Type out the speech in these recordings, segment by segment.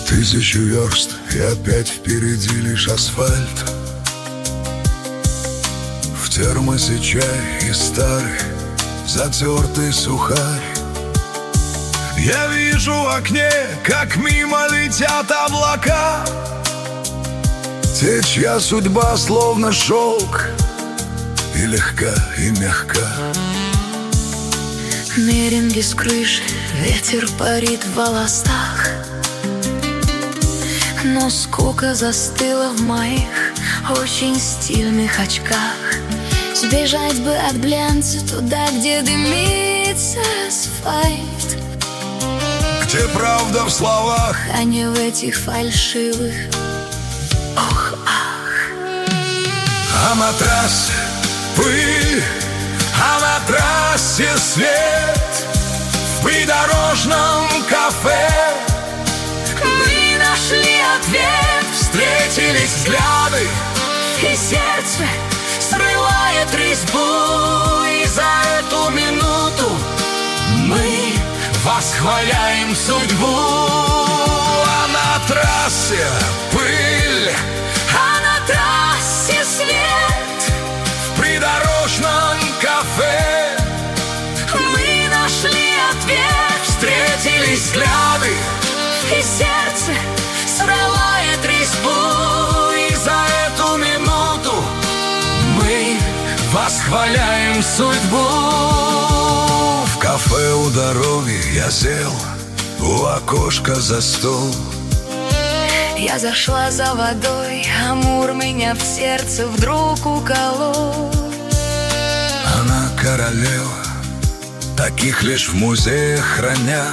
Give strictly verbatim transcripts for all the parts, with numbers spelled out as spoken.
Тысячу верст, и опять впереди лишь асфальт. В термосе чай и старый затертый сухарь. Я вижу в окне, как мимо летят облака, те, чья судьба словно шелк, и легка, и мягка. Меринги с крыши, ветер парит в волосах, но скука застыла в моих очень стильных очках. Сбежать бы от глянца туда, где дымится асфальт, где правда в словах, а не в этих фальшивых ох, ах. А на трассе пыль, а на трассе свет, в придорожном кафе мы нашли ответ. Встретились взгляды, и сердце срывает резьбу, и за эту минуту мы восхваляем судьбу. А на трассе пыль, а на трассе свет, в придорожном кафе мы нашли ответ. Встретились взгляды, и сердце срывает резьбу, и за эту минуту мы восхваляем судьбу. В кафе у дороги я сел, у окошка за стол. Я зашла за водой, Амур меня в сердце вдруг уколол. Она королева, таких лишь в музеях хранят.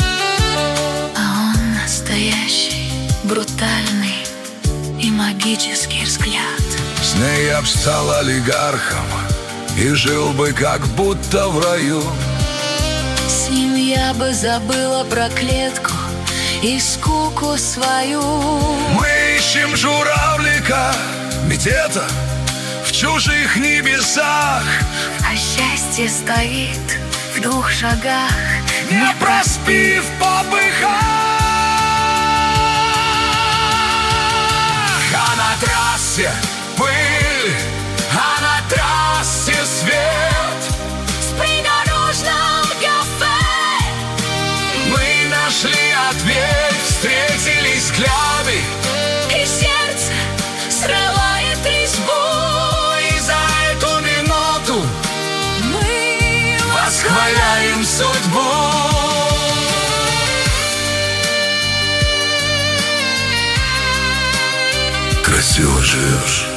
А он настоящий, брутальный и магический взгляд. С ней я б стал олигархом и жил бы как будто в раю. С ним я бы забыла про клетку и скуку свою. Мы ищем журавлика где-то в чужих небесах, а счастье стоит в двух шагах, не проспив попыхах. А на трассе пыль, а на трассе свет, в придорожном кафе мы нашли ответ. Встретились взгляды, и сердце срывает резьбу, и за эту минуту мы восхваляем судьбу. Красиво живешь.